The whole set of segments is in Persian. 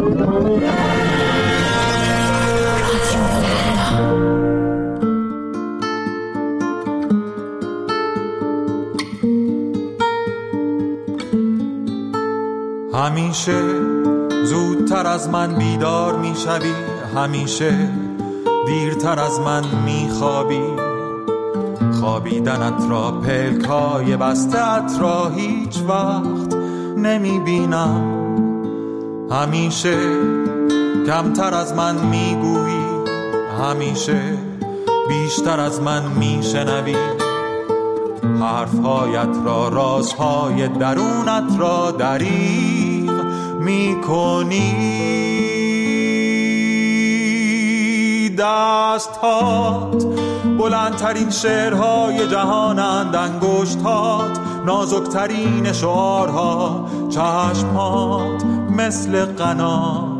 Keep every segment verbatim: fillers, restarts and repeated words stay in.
همیشه زودتر از من بیدار میشوی، همیشه دیرتر از من میخوابی. خوابیدنت را، پلکای بسته‌ات را هیچ وقت نمیبینم. همیشه کمتر از من میگویی، همیشه بیشتر از من میشنوی. حرفهایت را، رازهای درونت را دریغ میکنی. دستهات بلندترین شعرهای جهانند، انگشتات نازکترین شعارها، چشمات مثل قنات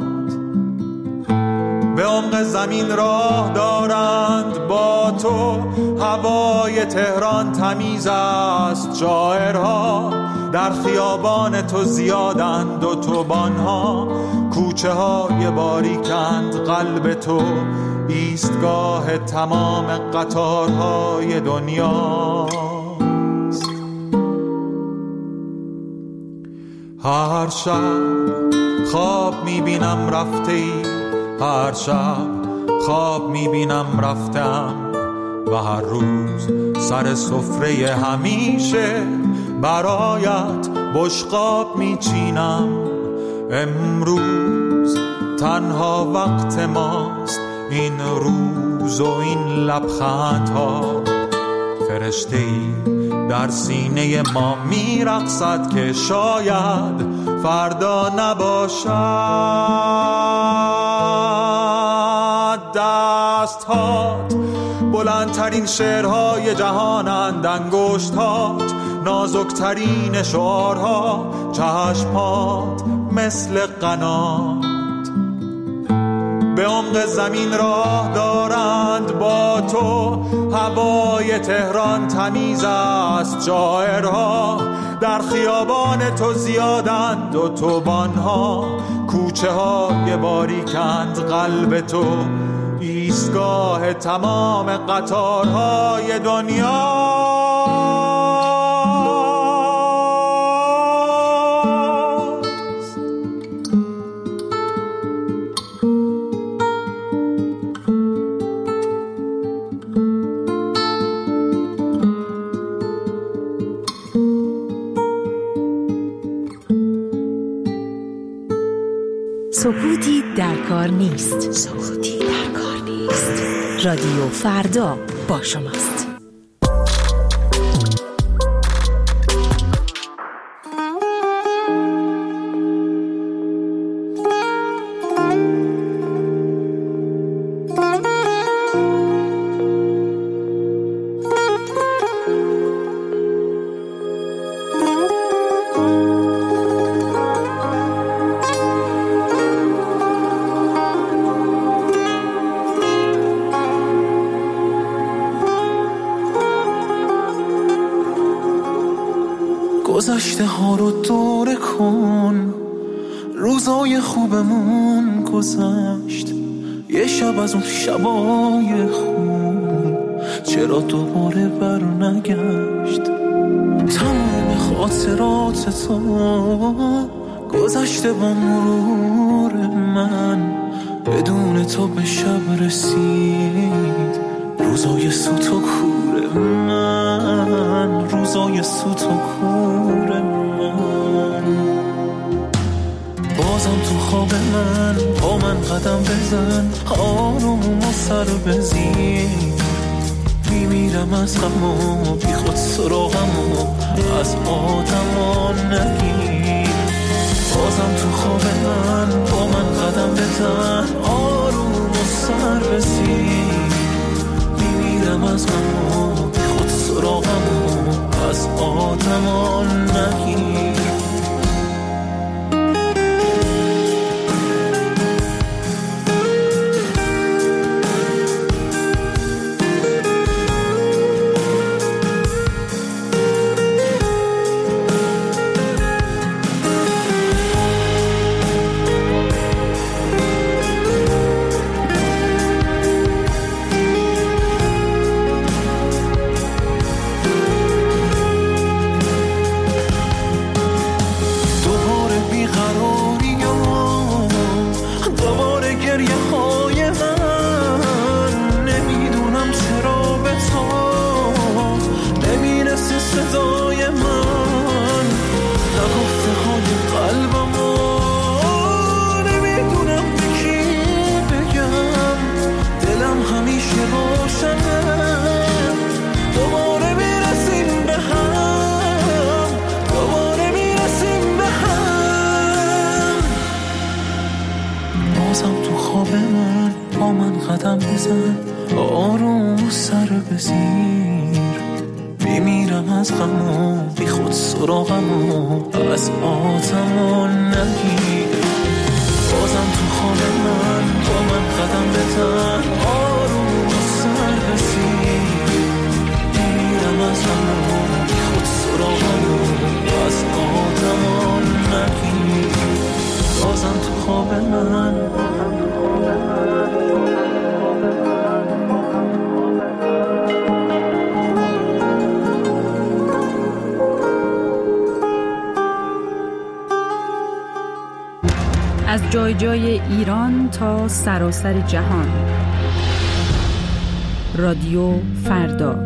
به عمق زمین راه دارند. با تو هوای تهران تمیز است، شاعرها در خیابان تو زیادند. اتوبان‌ها کوچه های باریکند، قلب تو ایستگاه تمام قطارهای دنیاست. هر شب خواب میبینم رفته ای، هر شب خواب میبینم رفتم، و هر روز سر سفره همیشه برایت بشقاب میچینم. امروز تنها وقت ماست، این روز و این لبخندها. فرشته‌ای در سینه ما میرقصد که شاید فردا نباشد. دستهات بلندترین شعرهای جهانند، انگشتات نازکترین شعارها، چشمات مثل قنات به عمق زمین راه دارند. با تو هوای تهران تمیز است، شاعرها در خیابان تو زیادند. اتوبان‌ها کوچه های باریکند، قلب تو ایستگاه تمام قطارهای دنیا. سکوتی در کار نیست. سکوتی در کار نیست. رادیو فردا با شماست. گذشته ها رو دوره کن، روزای خوبمون گذشت. یه شب از اون شبای خون چرا دوباره بر نگشت؟ تمام خاطرات تو گذشته با مرور من، بدون تو به شب رسید روزای سوت و کور من، روزای سوت و کور من. بازم تو خواب من با من قدم بزن، آروم و سر بزین. میمیرم از غم و بی خود سراغم و از آدما نگیر. بازم تو خواب من با من قدم بزن، آروم و سر بزین. میمیرم از غم و بی خود سراغم و از آدما نگیر. بازم تو خواب من با من قدم بزن، آروم سر بزیر، بمیرم از غم و بی خود سراغم و از آتمون نگیر. بازم تو خواب من با من قدم بزن، آروم سر بزیر، بمیرم از غم و بی خود سراغم و از آتمون نگیر. بازم تو خواب من از جای جای ایران تا سراسر جهان. رادیو فردا.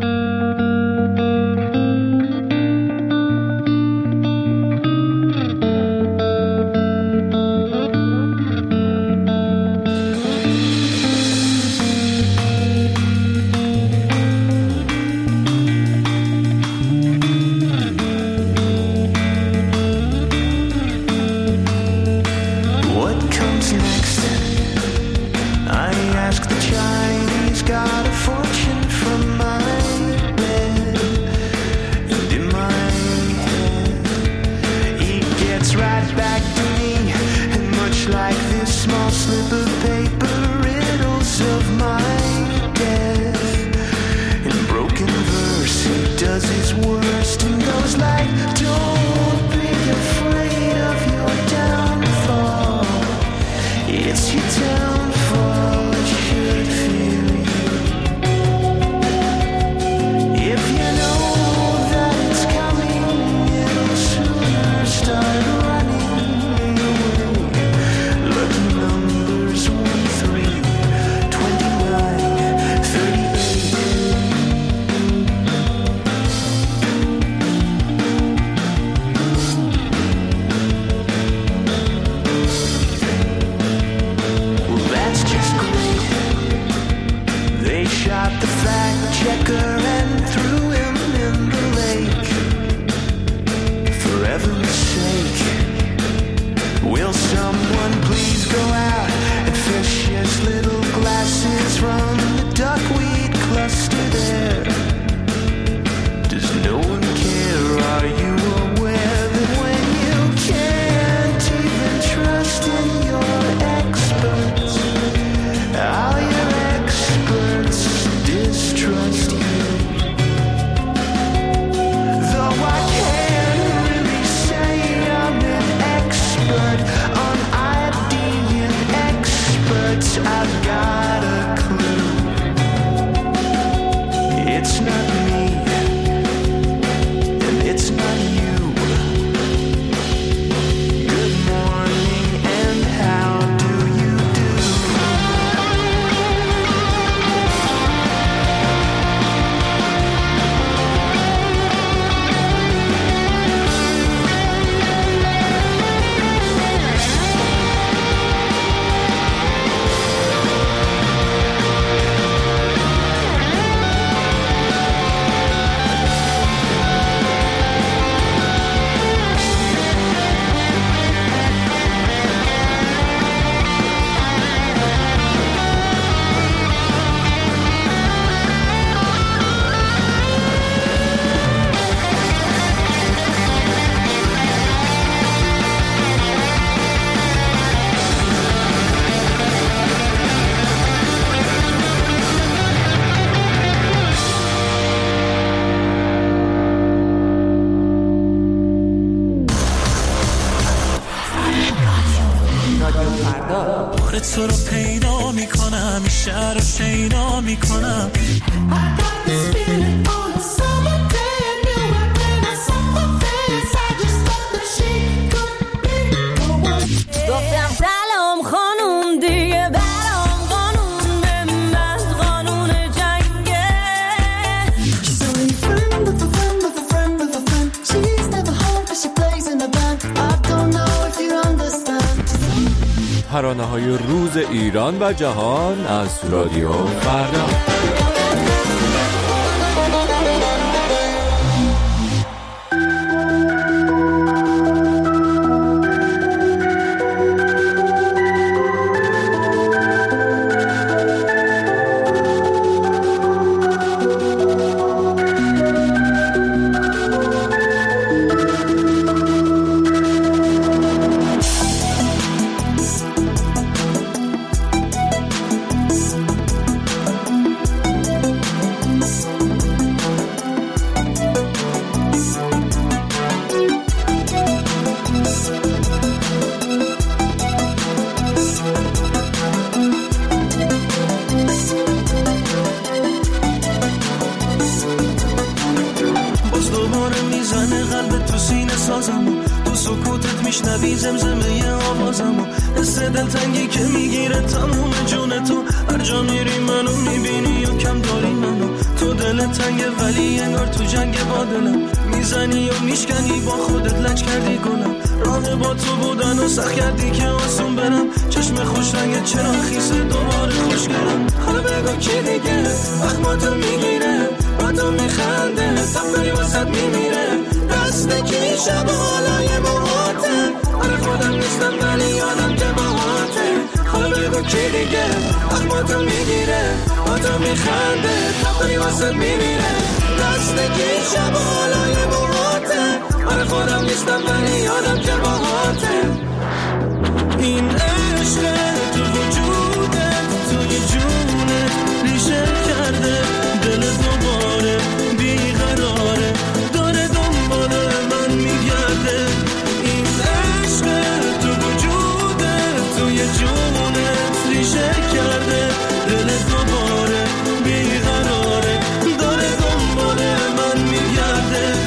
تو رو پیدا میکنم، شهر رو شیدا میکنم. گفتم سلام خانوم دیگه برام قانون به من قانون جنگه. She's only a friend of a friend of a friend of a friend. She's never home but she plays in a band. I don't know if you understand. ترانه‌های روز ایران و جهان از رادیو فردا. دلتنگی که میگیره تموم جون تو. هر جا میری منو میبینی و کم داری منو. تو دل تنگه ولی انگار تو جنگ با دلم. میزنی و میشکنی با خودت لج کردی گلم. راه با تو بودن و سخت کردی که آسون برم. چشم خوش رنگ چرا خیسه دوباره خوشگرم. حالا بگو کی دیگه اخماتو میگیره با تو میخنده تفکری واسد میمیره. دسته کی شب و حالای موهاته. آره خودم نیستم ولی یادم که باهاته. حالا بگو کی دیگه اخماتو میگیره با تو میخنده تفکری واسد میمیره. دسته کی شب و حالای موهاته. آره خودم نیستم ولی یادم که باهاته. این عشق تو وجودت توی جونت ریشه کرده. دل دوباره بیقراره داره دنبال من میگرده. این عشق تو وجودت توی جونت ریشه کرده. دل دوباره بیقراره داره دنبال من میگرده.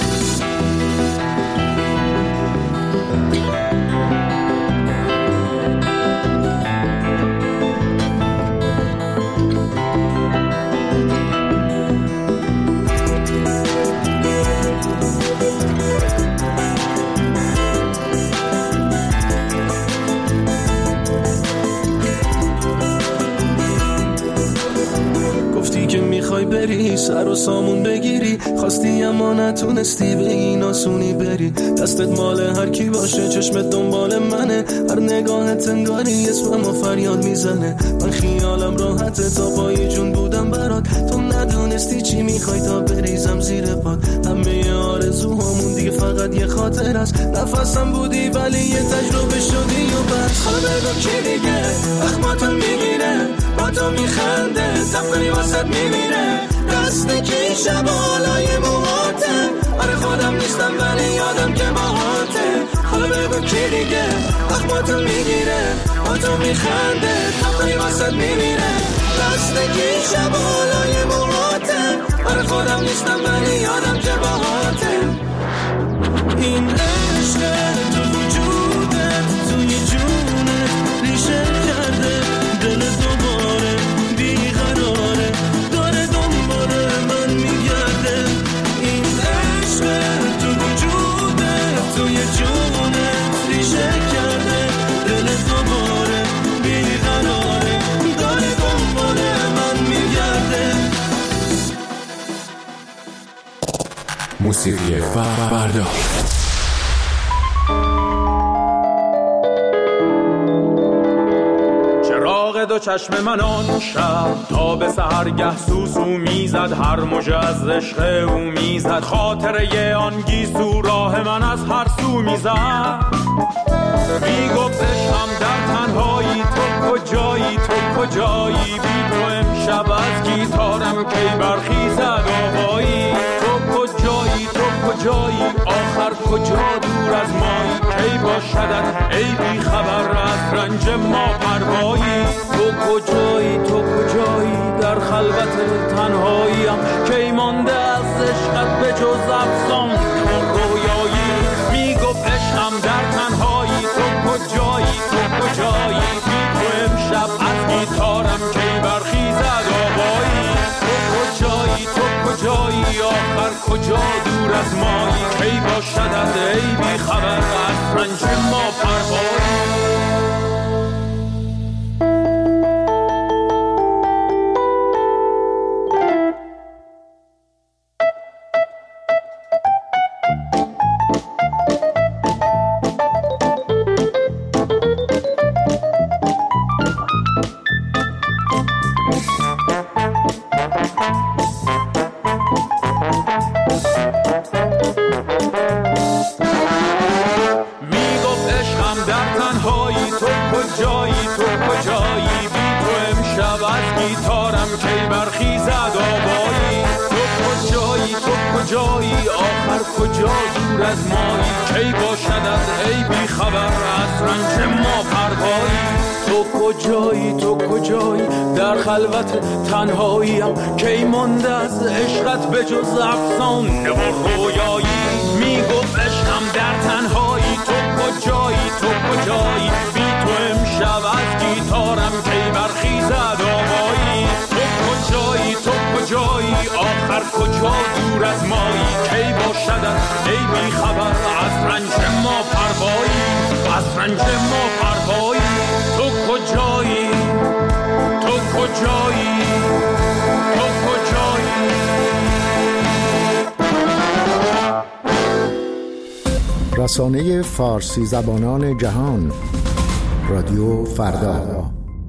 میخوای بری سر و سامون بگیری. خواستی اما نتونستی به این آسونی بری. دستت مال هر کی باشه چشمت دنبال منه. هر نگاهت انگاری اسمم و فریاد میزنه. من خیالم راحته تا پای جون بودم برات. تو ندونستی چی میخوای تا بریزم زیر پات. همه آرزوهامون دیگه فقط یه خاطر است. نفسم بودی ولی یه تجربه شدی و بس. حالا بگو کی دیگه اخماتو میگیره با تو میخنده تفکری واسد میمیره. دسته کی شب و حالای موهاته. آره خودم نیستم ولی یادم که باهاته. حالا بگو کی دیگه اخماتو میگیره با تو میخنده تفکری واسد میمیره. دسته کی شب و حالای موهاته. آره خودم نیستم ولی یادم که باهاته. این عشق تو وجودت توی جونت ریشه کرده. دل دوباره بیقراره داره دنبال من میگرده. این عشق تو وجودت توی جونت ریشه کرده. دل دوباره بیقراره داره دنبال من میگرده. موسیقی فردا. دو چشم من آن شب تا به سحرگه سوسو میزد. هر موج از عشق او میزد. خاطره آن گیسو راه من از هر سو میزد. میگفت عشقم در تنهایی تو کجایی تو کجایی. بی تو امشب از گیتارم کی برخیزد آوایی. تو کجایی تو کجایی آخر کجا دور از مایی. کی باشدت ای بی خبر از رنج ما پروایی. تو کجایی تو کجایی در خلوت تنهاییم. کی مانده از عشقت به جز افسان و رویایی. میگفت عشقم در تنهایی تو کجایی تو کجایی. بی تو امشب از گیتارم کی برخیزد آوایی. تو کجایی تو کجایی آخر کجا دور از مایی. کی باشدت ای بی خبر از رنج ما پروایی. کجا دور از مایی. کی باشدت ای بی خبر از رنج ما پروایی. تو کجایی تو کجایی در خلوت تنهاییم. کی مانده از عشقت به جز افسانه و رویایی. میگفت عشقم در تنهایی تو کجایی تو کجایی. بی تو امشب کجا دور از مایی کی باشدت ای بی خبر از رنج ما پروایی از رنج ما پروایی تو کجایی تو کجایی تو کجایی رسانه فارسی زبانان جهان رادیو فردا.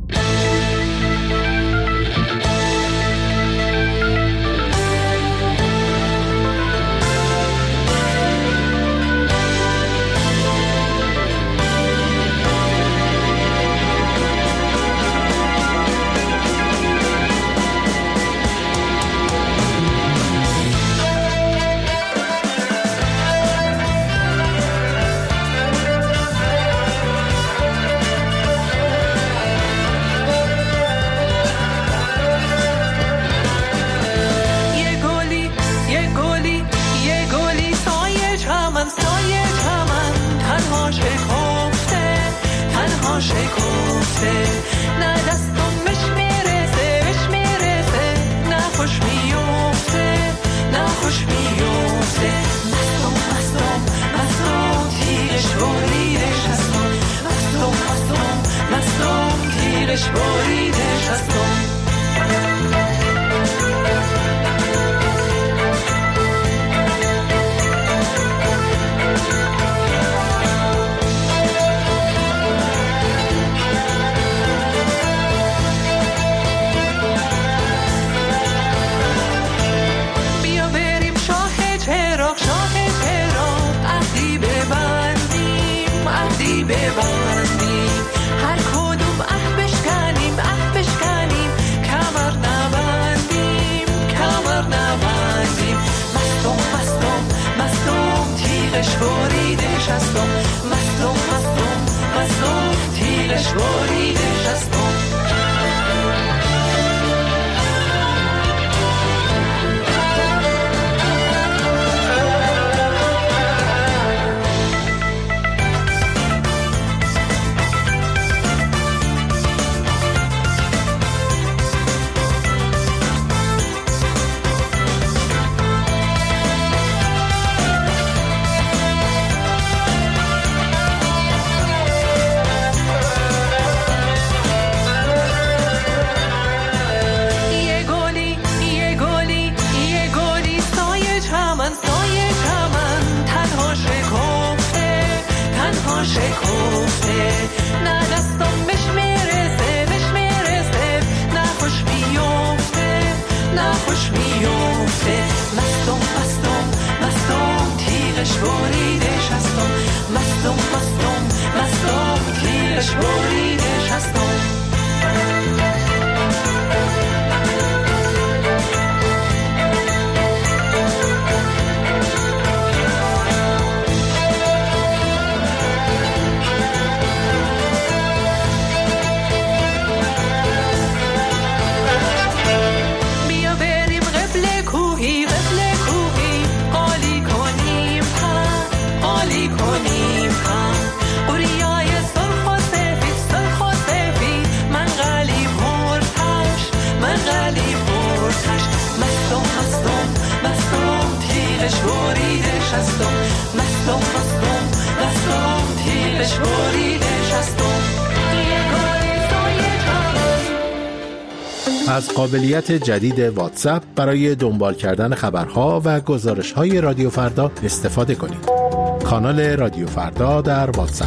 از قابلیت جدید واتساپ برای دنبال کردن خبرها و گزارش‌های رادیو فردا استفاده کنید. کانال رادیو فردا در واتساپ.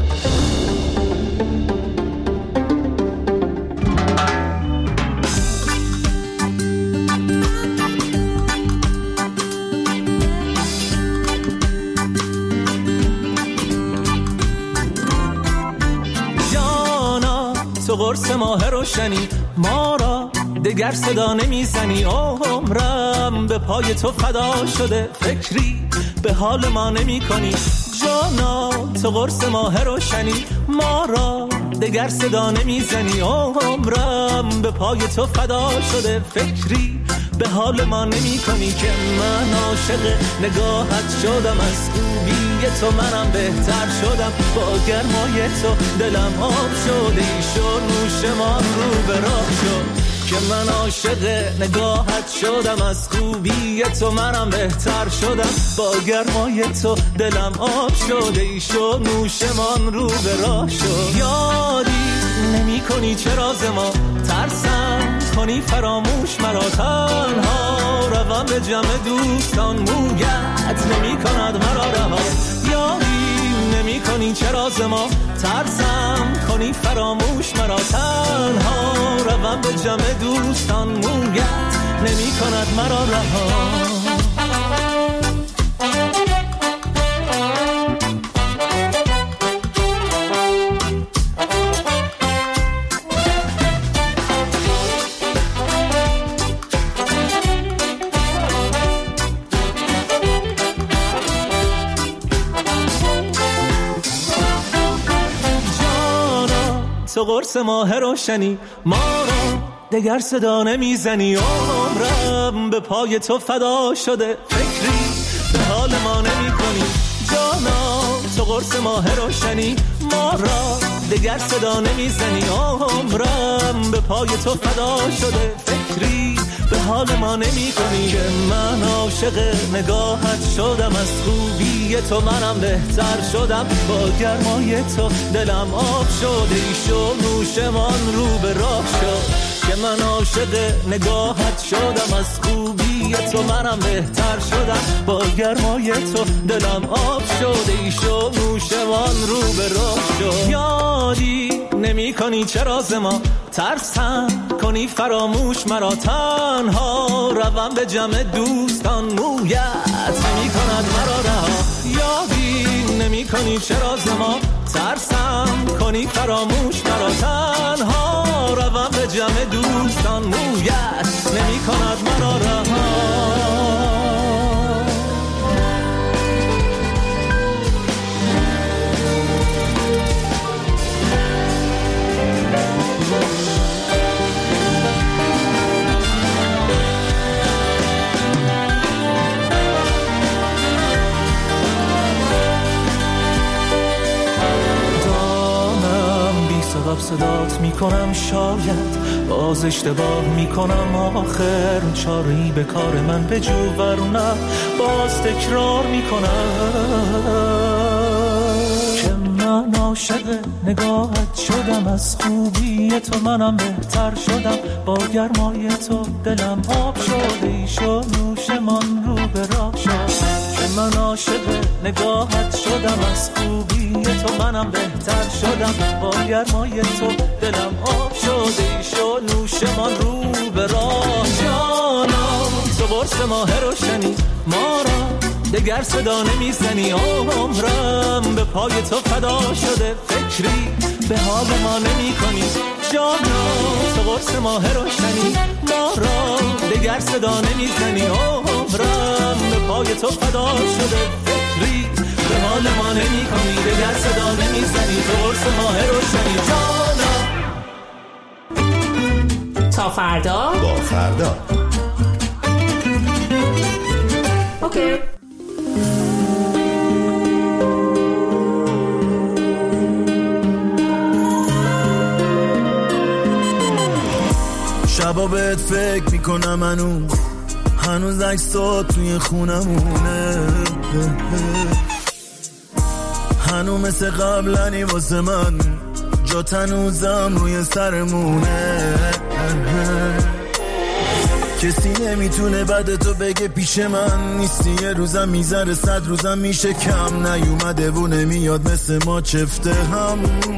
جانا تو قرص ماه روشنی ما را دگر صدا نمیزنی، عمرم به پای تو فدا شده، فکری به حال ما نمی کنی. جانا تو قرص ماه روشنی ما را دگر صدا نمیزنی، عمرم به پای تو فدا شده، فکری به حال ما نمی کنی. که من عاشق نگاهت شدم، از خوبی تو منم بهتر شدم، با گرمای تو دلم آب شده، ای شو نوش ما رو به راه شد. که من عاشق نگاهت شدم، از خوبی تو منم بهتر شدم، با گرمای تو دلم آب شده، ایشو نوشمان رو به راه شد. یادی نمی کنی چرا ز ما ترسم کنی فراموش مرا، تنها روم به جمع دوستان، مویت نمی کند مرا رها. یادی نمی کنی چرا ز ما ترسم کنی فراموش مرا، تنها روم به جمع دوستان، مویت نمی کند مرا رها. تو قرص ماه روشنی ما را دگر صدا نمیزنی، عمرم به پای تو فدا شده، فکری به حال ما نمی کنی جانا. تو قرص ماه روشنی ما را دگر صدا نمیزنی، عمرم به پای تو فدا شده، فکری به حال ما نمی کنی. که من عاشق نگاهت شدم، از خوبی تو منم بهتر شدم، با گرمای تو دلم آب شده، ایشو نوشمان رو به راه شد. که من عاشق نگاهت شدم، از خوبی تو منم بهتر شدم، با گرمای تو دلم آب شده، ایشو نوشمان رو به راه شد. یادی نمی کنی چرا ز ما ترسم کنی فراموش مرا، تنها روم به جمع دوستان، مویت نمی کند مرا رها. یادی نمی کنی چرا ز ما ترسم کنی فراموش مرا، تنها روم به جمع دوستان، مویت نمی کند مرا رها. سبب صدات میکنم، شاید باز اشتباه میکنم، آخر چاری به کار من به جو ورنه باز تکرار میکنم. که من عاشق نگاهت شدم، از خوبی تو منم بهتر شدم، با گرمای تو دلم آب شده، ایشو نوشمان رو به راه شد. من عاشق نگاهت شدم، از خوبی تو منم بهتر شدم، با گرمای تو دلم آب شده، ایشو نوشمان رو به راه. جانا تو قرص ماه روشنی ما را دگر صدا نمیزنی، عمرم به پای تو فدا شده، فکری به حال ما نمی کنی جانا. تو قرص ماه روشنی ما را دگر صدا نمیزنی، عمرم به پای تو فدا شده، فکری به حال ما نمی کنی، دگر صدا نمیزنی. تو قرص ماه روشنی جانا. تا فردا با فردا اوکی. شبا بهت فکر میکنم، هنوز هنوز عکسات توی خونمونه، هنوز مثل قبلنی واسه من، جات هنوزم روی سرمونه. کسی نمیتونه بعد تو بگه پیش من نیستی، یه روزم میذاره صد روزم میشه کم، نیومده و نمیاد مثل ما چفته هم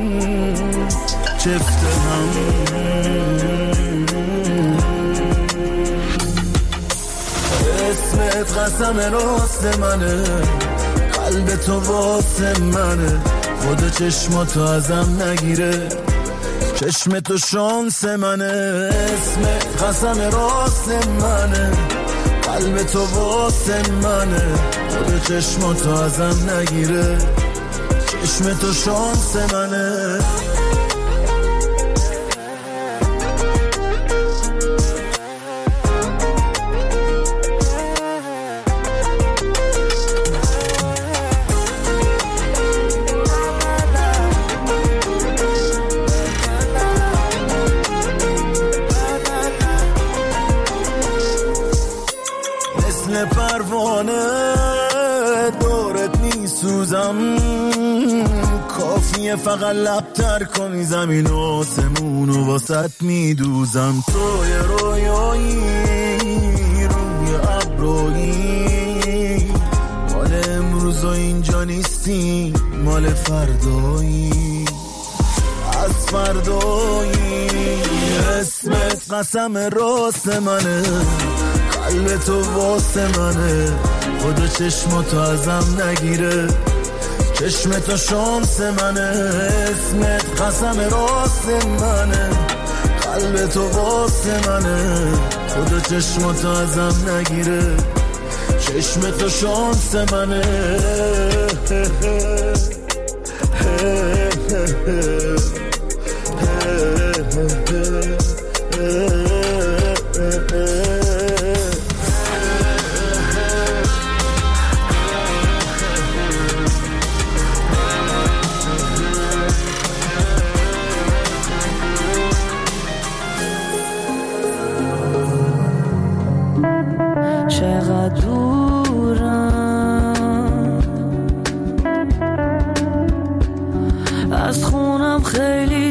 چفته هم. اسمت قسم راست منه، قلب تو واسه منه، خود چشماتو ازم نگیره، چشم تو شانس منه. اسمت قسم راست منه، قلب تو واسه منه، خود چشماتو ازم نگیره، چشم تو شانس منه. یه فقط لبتر کنی زمین و آسمون و واسط میدوزم. تو یه رویایی روی ابرویی، مال امروز و اینجا نیستی، مال فردایی از فردایی. اسمت قسم راست منه، قلب تو واسه منه، خدا چشماتو ازم نگیره، چشم تو شانس منه. اسمت قسم راست منه، قلب تو واسه منه، خدا چشماتو ازم نگیره، چشم تو شانس منه. چقدر دورم از خونم، خیلی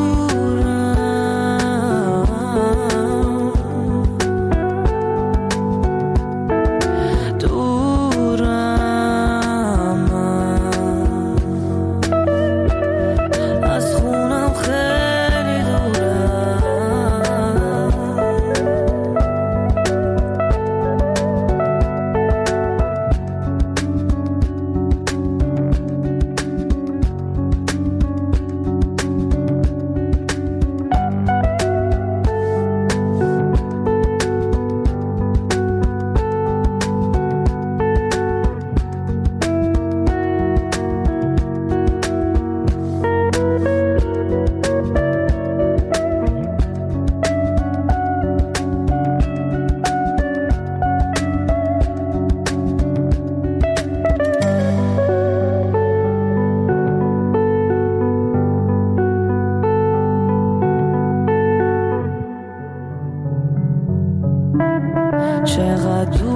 دورم، دورم از خونم، خیلی دورم. چقدر